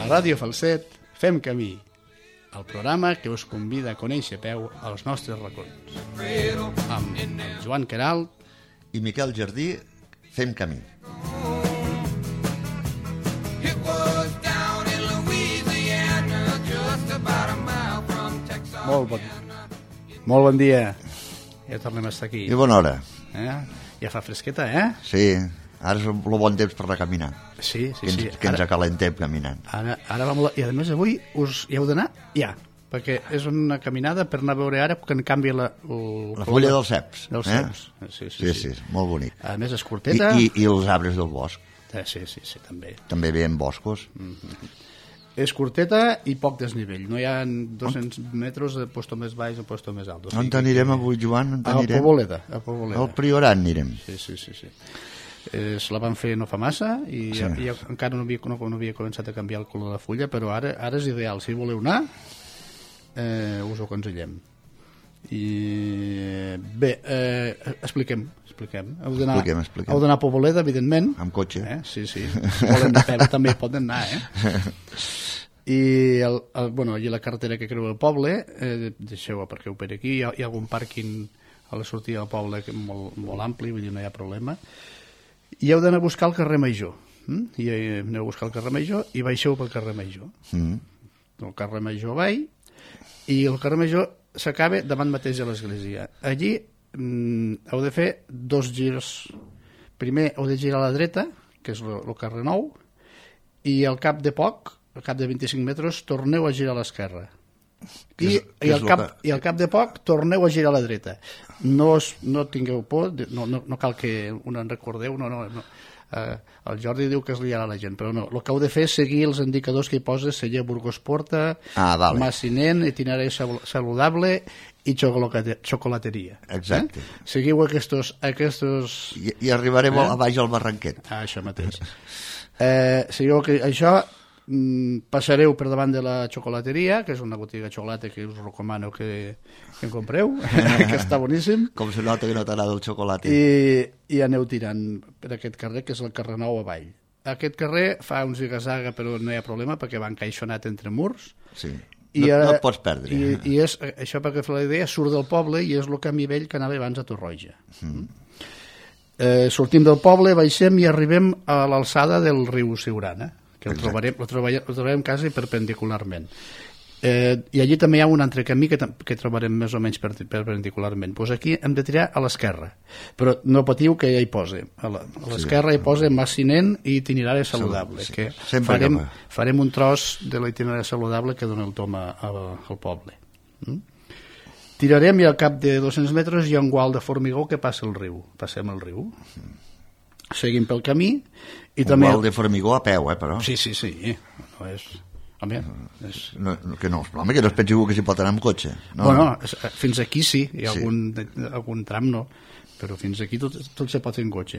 A Ràdio Falset fem camí, el programa que us convida a conèixer a peu als nostres racons. Amb Joan Queralt i Miquel Jardí fem camí. Molt bon dia. Ja tornem a estar aquí. I bona hora. Ja fa fresqueta, Sí, ara és el bon temps per anar a caminar. Sí. Que ens acalentem caminant. Ara vam... I a més avui hi heu d'anar ja, perquè és una caminada per anar a veure ara que en canvi la fulla dels ceps. Dels ceps. Sí, molt bonic. A més és curteta. I els arbres del bosc. Sí, també. També veiem boscos. És curteta i poc desnivell. No hi ha 200 metres de posto més baix o posto més alt. On anirem avui, Joan? A Poboleda. Al Priorat anirem. Sí. Se la van fer no fa massa i encara no havia començat a canviar el color de la fulla, però ara és ideal. Si voleu anar, us ho aconsellem. I bé, expliquem. Heu d'anar a Poboleda, evidentment. Amb cotxe. Sí. Si volen anar a peu també poden anar, I la carretera que creu el poble, deixeu-ho perquè ho per aquí, hi ha algun pàrquing a la sortida del poble molt ampli, vull dir, no hi ha problema. I heu d'anar a buscar el carrer Major. I aneu a buscar el carrer Major i baixeu pel carrer Major. El carrer Major i el carrer Major s'acaba davant mateix de l'església. Allí heu de fer 2 girs. Primer heu de girar a la dreta, que és el carrer Nou, i al cap de 25 metres, torneu a girar a l'esquerra. I al cap de poc torneu a girar a la dreta. No tingueu por, no cal que en recordeu, no. El Jordi diu que es liarà la gent, però no, el que heu de fer és seguir els indicadors que hi posa celler Burgos Porta, Massinent, itinerari saludable i xocolateria. Exacte. Seguiu aquests... I arribarem a baix al Barranquet. Això mateix. Seguiu això, passareu per davant de la xocolateria, que és una botiga de xocolata que us recomano que en compreu, que està boníssim. Com se nota que no t'agrada el xocolata. I aneu tirant per aquest carrer, que és el carrer Nou avall. Aquest carrer fa un ziga-zaga, però no hi ha problema, perquè va encaixonat entre murs. Sí, no et pots perdre. I és, això perquè fa la idea, surt del poble i és el camí vell que anava abans a Torroja. Sortim del poble, baixem i arribem a l'alçada del riu Siurana, que el trobarem quasi perpendicularment. I allí també hi ha un altre camí que trobarem més o menys perpendicularment. Doncs aquí hem de tirar a l'esquerra, però no patiu que ja hi posa. A l'esquerra hi posa Massinent i itinerari saludable, que farem un tros de l'itinerari saludable que dona el tom al poble. Tirarem i al cap de 200 metres hi ha un gual de formigó que passa el riu. Passem el riu. Seguim pel camí. Un gual de formigó a peu, però. Sí. No és... que no es pensi que s'hi pot anar amb cotxe. Fins aquí sí, hi ha algun tram no, però fins aquí tot se pot fer en cotxe.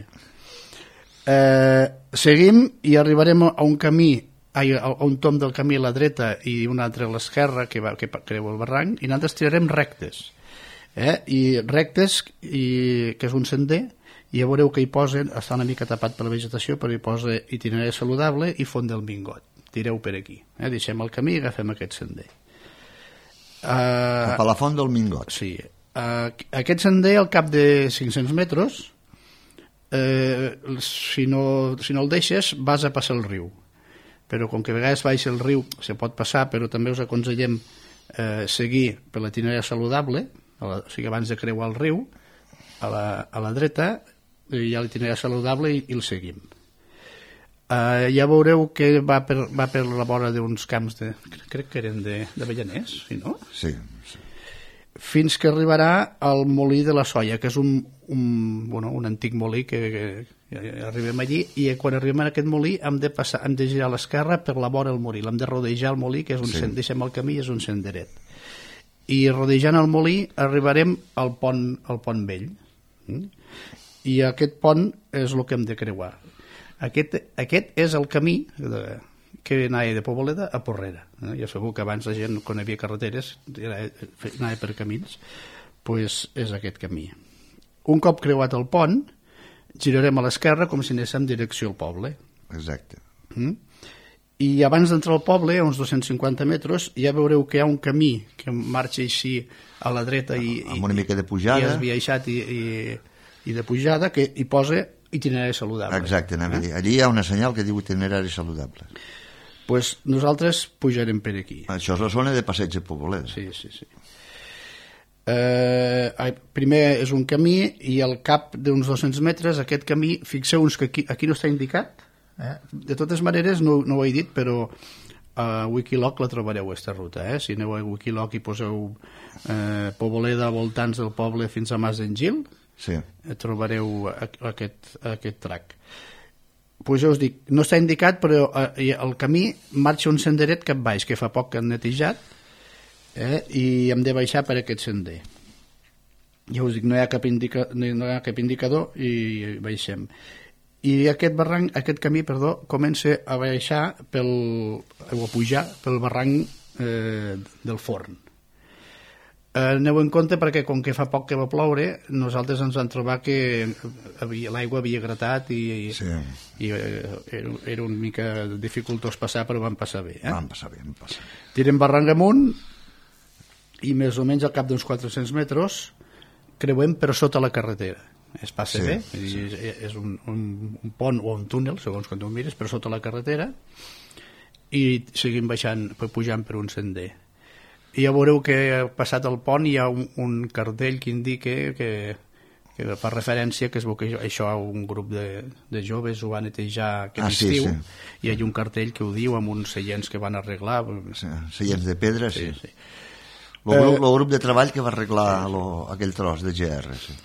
Seguim i arribarem a un camí, a un tom del camí a la dreta i un altre a l'esquerra que creu el barranc, i nosaltres tirarem rectes, que és un sender, i ja veureu que hi posen, està una mica tapat per la vegetació, però hi posa itinerari saludable i font del Mingot. Tireu per aquí, deixem el camí i agafem aquest sender. Cap a la font del Mingot. Sí. Aquest sender, al cap de 500 metres, si no el deixes, vas a passar el riu. Però com que a vegades baixa el riu, se pot passar, però també us aconsellem seguir per l'itinerari saludable, o sigui, abans de creuar el riu, a la dreta, hi ha l'itinerari saludable i el seguim. Ja veureu que va per la vora d'uns camps crec que eren d'Avellaners, sí, no? Sí. Fins que arribarà al molí de la Soia, que és un antic molí que arribem allí, i quan arribem a aquest molí hem de girar a l'esquerra per la vora del molí, l'hem de rodejar el molí, que és deixem el camí, és un senderet. I rodejant el molí arribarem al pont vell. I aquest pont és el que hem de creuar. Aquest és el camí que anava de Poboleda a Porrera. Ja sabeu que abans la gent, quan hi havia carreteres, anava per camins, doncs és aquest camí. Un cop creuat el pont, girarem a l'esquerra com si anéssim en direcció al poble. Exacte. I abans d'entrar al poble, a uns 250 metres, ja veureu que hi ha un camí que marxa així a la dreta amb una mica de pujada, i esbiaixat i de pujada, que hi posa itinerari saludable. Exacte, anava a dir. Allí hi ha una senyal que diu itinerari saludable. Pues nosaltres pujarem per aquí. Això és la zona de passeig de Poboleda. Sí. Primer és un camí i al cap d'uns 200 metres aquest camí, fixeu-vos que aquí no està indicat, de totes maneres no ho he dit, però a Wikiloc la trobareu aquesta ruta, si aneu a Wikiloc i poseu Poboleda voltants del poble fins a Mas d'en Gil, trobareu aquest track. Pues ja us dic, no està indicat, però el camí marxa un senderet cap baix, que fa poc que han netejat, i hem de baixar per aquest sender. Ja us dic, no hi ha cap indicador i baixem. I aquest camí, comença a baixar o a pujar pel barranc del Forn. Aneu en compte perquè com que fa poc que va ploure, nosaltres ens vam trobar que l'aigua havia gratat i era una mica dificultós passar, però vam passar bé. Vam passar bé. Tirem barranc amunt i més o menys al cap d'uns 400 metres creuem per sota la carretera. Es passa bé, és un pont o un túnel, segons quan ho mires, per sota la carretera, i seguim pujant per un sender. I ja veureu que passat el pont hi ha un cartell que indica que fa referència que es veu que això un grup de joves ho va netejar aquest estiu, i hi ha un cartell que ho diu amb uns seients que van arreglar. Seients de pedra, sí. El grup de treball que va arreglar aquell tros de GR, sí.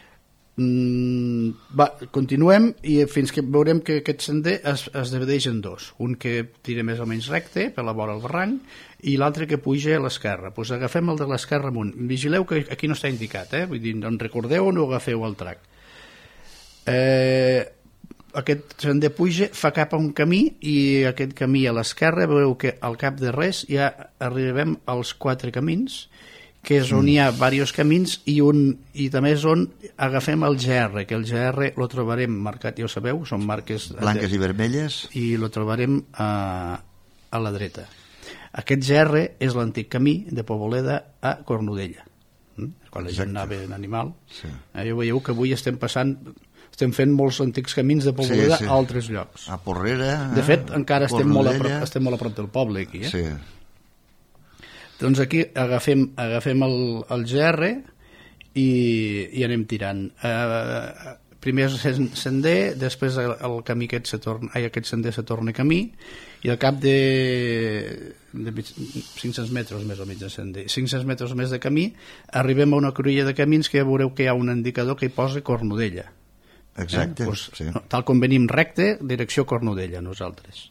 Continuem i fins que veurem que aquest sender es divideix en dos, un que tira més o menys recte per la vora del barranc i l'altre que puja a l'esquerra. Pues agafem el de l'esquerra amunt. Vigileu que aquí no està indicat, vull dir, en recordeu o no agafeu el track. Aquest sender puja, fa cap a un camí, i aquest camí a l'esquerra veureu que al cap de res ja arribem als 4 camins, que és on hi ha diversos camins i també és on agafem el GR, que el GR lo trobarem marcat, ja ho sabeu, són marques blanques i vermelles, i lo trobarem a la dreta. Aquest GR és l'antic camí de Poboleda a Cornudella, quan la gent anava en animal. Ja veieu que avui estem fent molts antics camins de Poboleda a altres llocs. A Porrera, de fet, encara estem molt a prop del poble aquí, Sí. Doncs aquí agafem el GR i anem tirant. Primer sender, després el camí aquest sender se torna camí, i al cap de 500 metres més o menys de sender, 500 metres més de camí, arribem a una cruïlla de camins que ja veureu que hi ha un indicador que hi posa Cornudella. Exacte. Tal com venim recte, direcció Cornudella, nosaltres.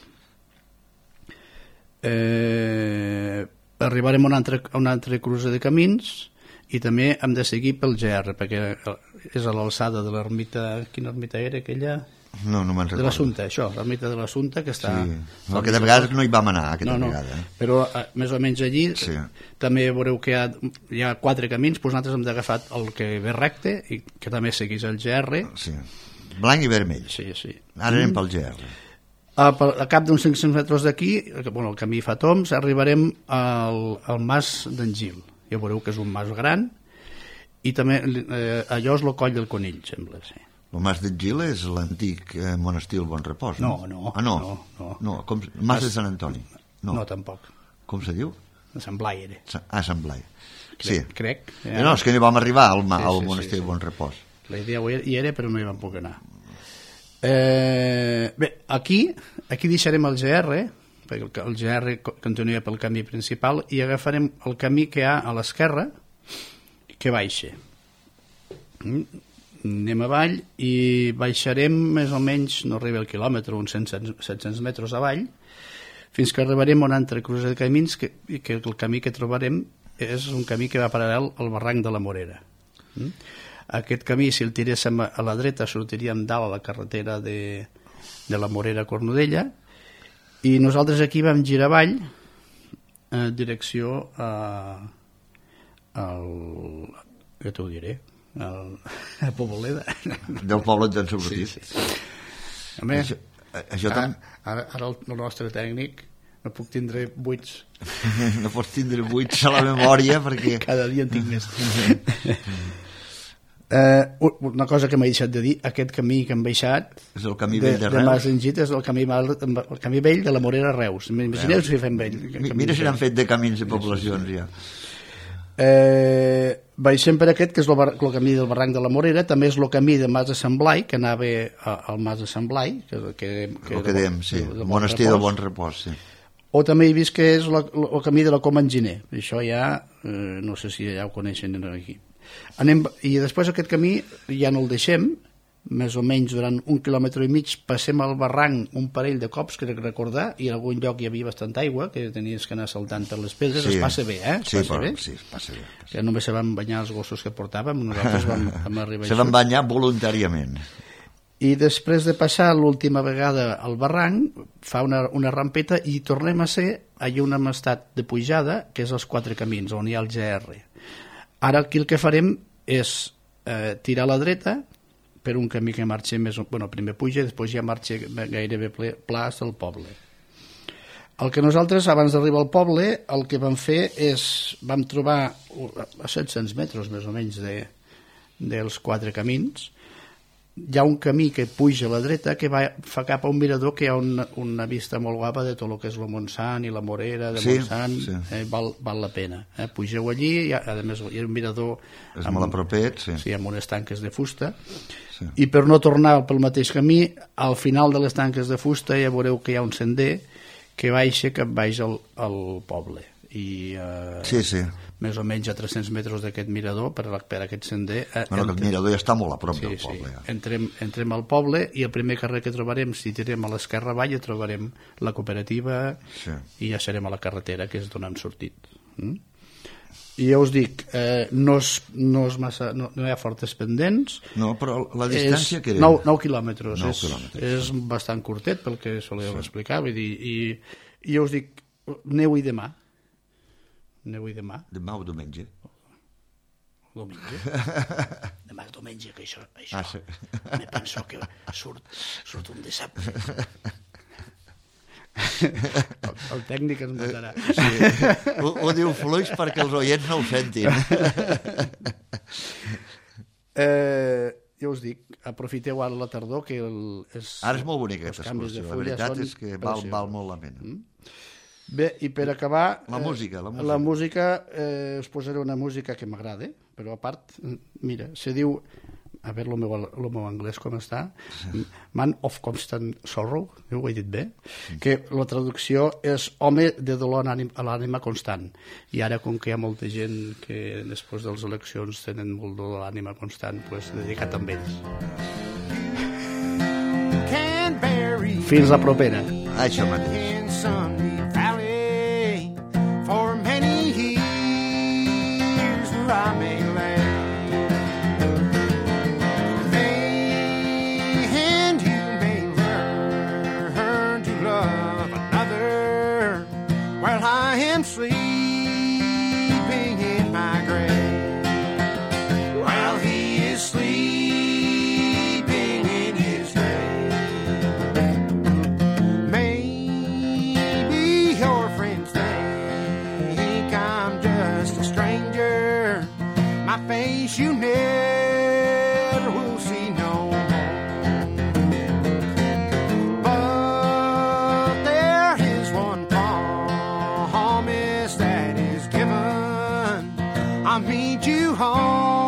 Arribarem a un altre cruce de camins i també hem de seguir pel GR, perquè és a l'alçada de l'ermita. Quina ermita era aquella? No me'n recordo. De l'Assumpta, això, l'ermita de l'Assumpta, que està... Aquesta vegada no hi vam anar, vegada. Però més o menys allí també veureu que hi ha 4 camins, doncs nosaltres hem d'agafar el que ve recte i que també seguís el GR. Sí, blanc i vermell. Sí. Ara anem pel GR. A cap d'uns 500 metres d'aquí, el camí fa toms, arribarem al Mas d'en Gil. Ja veureu que és un mas gran, i també allò és el Coll del Conill, sembla. El Mas d'en Gil és l'antic monestir del Bon Repòs, no? No. Mas de Sant Antoni? No, tampoc. Com se diu? De Sant Blai era. Sant Blai. Sí. Crec. No, és que no hi vam arribar al monestir del Bon Repòs. La idea hi era, però no hi vam poder anar. Bé, aquí deixarem el GR, perquè el GR continua pel camí principal, i agafarem el camí que hi ha a l'esquerra, que baixa. Anem avall i baixarem més o menys, no arriba al quilòmetre, uns 700 metres avall, fins que arribarem a un altre cruce de camins, que el camí que trobarem és un camí que va paral·lel al barranc de la Morera. Aquest camí, si el tiréssim a la dreta, sortiríem dalt a la carretera de la Morera a Cornudella, i nosaltres aquí vam girar avall en direcció ja t'ho diré, a Poboleda. Del poble ens han sortit. A més, Ara el nostre tècnic no puc tindre buits. No pots tindre buits a la memòria perquè... Cada dia en tinc més. Una cosa que m'he deixat de dir, aquest camí que hem baixat és el camí vell de Reus. Mas Engit és el camí vell de la Morera a Reus. Imagineu si fem vell. Mira si n'han fet de camins i poblacions ja. Baixem per aquest, que és el camí del barranc de la Morera. També és el camí de Mas de Sant Blai, que anava al Mas de Sant Blai, que el que dèiem, sí, el monestir del Bon Repòs, sí. O també he vist que és el camí de la Coma Enginer. Això ja, no sé si ja ho coneixen aquí. I després aquest camí ja no el deixem, més o menys durant 1,5 quilòmetres, passem al barranc un parell de cops, crec recordar, i en algun lloc hi havia bastant aigua, que tenies que anar saltant per les pedres. Sí. Es passa bé, Sí, es passa bé. Que només se van banyar els gossos que portàvem, nosaltres vam arribar se van banyar voluntàriament. I després de passar l'última vegada al barranc, fa una rampeta i tornem a ser allà on hem estat de pujada, que és els 4 camins, on hi ha el GR. Ara aquí el que farem és tirar a la dreta per un camí que marxa més... Bueno, primer puja, després ja marxa gairebé pla fins al poble. El que nosaltres, abans d'arribar al poble, el que vam fer és... Vam trobar a 700 metres, més o menys, dels 4 camins. Hi ha un camí que puja a la dreta que fa cap a un mirador que hi ha una vista molt guapa de tot el que és el Montsant i la Morera de Montsant. Sí. Val la pena. Pugeu allí, a més hi ha un mirador... És molt apropet, sí. Sí, amb unes tanques de fusta. Sí. I per no tornar pel mateix camí, al final de les tanques de fusta ja veureu que hi ha un sender que baixa cap baix al poble. I més o menys a 300 metres d'aquest mirador per aquest sender. Aquest mirador ja està molt a prop del poble. Ja. Entrem al poble i el primer carrer que trobarem, si tirem a l'esquerra avall, trobarem la cooperativa i ja serem a la carretera, que és d'on hem sortit. I ja us dic, no hi ha fortes pendents. No, però la distància que era? 9 quilòmetres. És bastant curtet pel que soleu explicar. Vull dir, i ja us dic, aneu-hi demà. Demà o diumenge? Diumenge? Demà és diumenge, que això me penso que surt un dissabte. El tècnic ens matarà. Sí. Ho diu fluix perquè els oients no ho sentin. Ja us dic, aprofiteu ara la tardor, que ara és molt bonica aquesta excursió. La veritat és que val molt la pena. Bé, i per acabar... La música. La música, us posaré una música que m'agrada, però a part, mira, se diu... A veure el meu anglès com està. Man of Constant Sorrow, ho he dit bé? Que la traducció és home de dolor a l'ànima constant. I ara, com que hi ha molta gent que després de les eleccions tenen molt dolor a l'ànima constant, doncs dedicat amb ells. Fins la propera. Això mateix. For many years I may land, and you may learn to love another while I am sleeping in my grave, while he is sleeping in his grave. Maybe your friends think I'm just a stranger. My face you never will see no more. But there is one promise that is given. I'll meet you home.